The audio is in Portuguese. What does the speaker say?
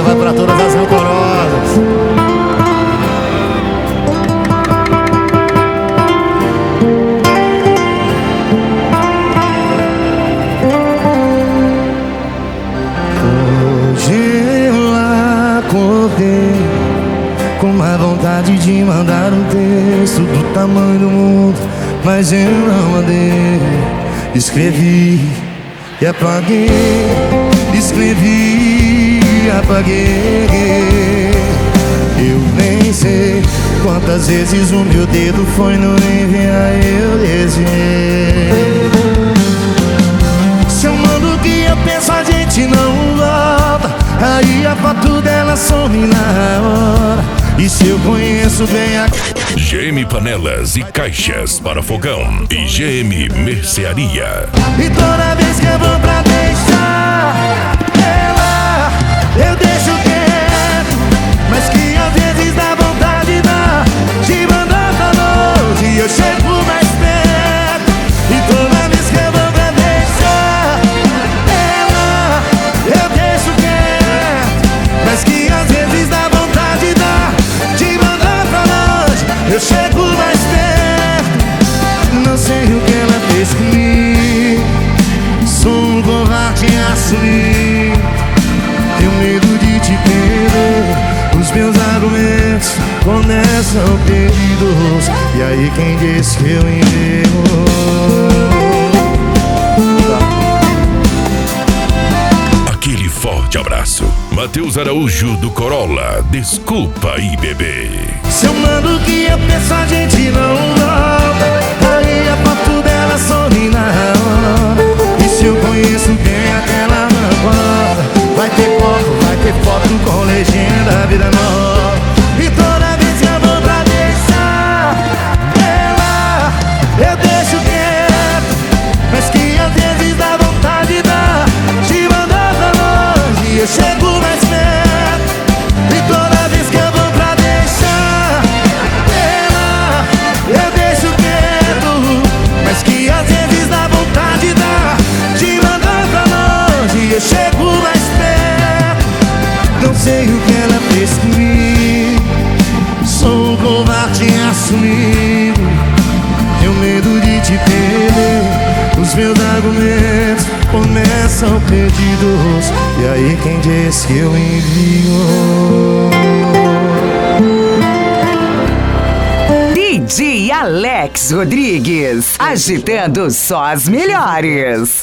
vai pra todas as rancorosas. Com uma vontade de mandar um texto do tamanho do mundo, mas eu não mandei. Escrevi e apaguei, escrevi e apaguei. Eu nem sei quantas vezes o meu dedo foi no enviar, eu desenhei. Se eu mando o que eu penso, a gente não volta. Aí a foto dela some na hora. E se eu conheço bem a... GM Panelas e Caixas para Fogão e GM Mercearia. E toda vez que eu vou pra deixar ela, eu deixo quieto, mas que às vezes dá vontade de mandar pra longe e eu chego mais perto. E toda vez que eu vou pra deixar ela, eu deixo quieto, mas que às vezes dá vontade de mandar pra longe, eu chego mais perto. Não sei o que ela fez comigo, sou um covarde a assumir. Tenho medo de te perder, os meus argumentos começam perdidos. E aí quem disse que eu enterro? Aquele forte abraço. Matheus Araújo do Corolla, desculpa aí, bebê. Se eu mando o que eu penso, a gente não volta. Aí a foto dela some na hora. E se eu conheço bem aquela rampada, vai ter foto com legenda, vida nova. E toda vez que eu vou pra deixar ela, eu deixo quieto, mas que às vezes dá vontade de mandar pra longe e eu chego mais perto. E toda vez que eu vou pra deixar ela, eu deixo quieto, mas que às vezes dá vontade de mandar pra longe e eu chego mais perto. Não sei o que ela fez comigo, sou um covarde assumido. Tenho medo de te perder, os meus argumentos começam perdidos. E aí quem disse que eu envio? DJ Alex Rodrigues, agitando só as melhores.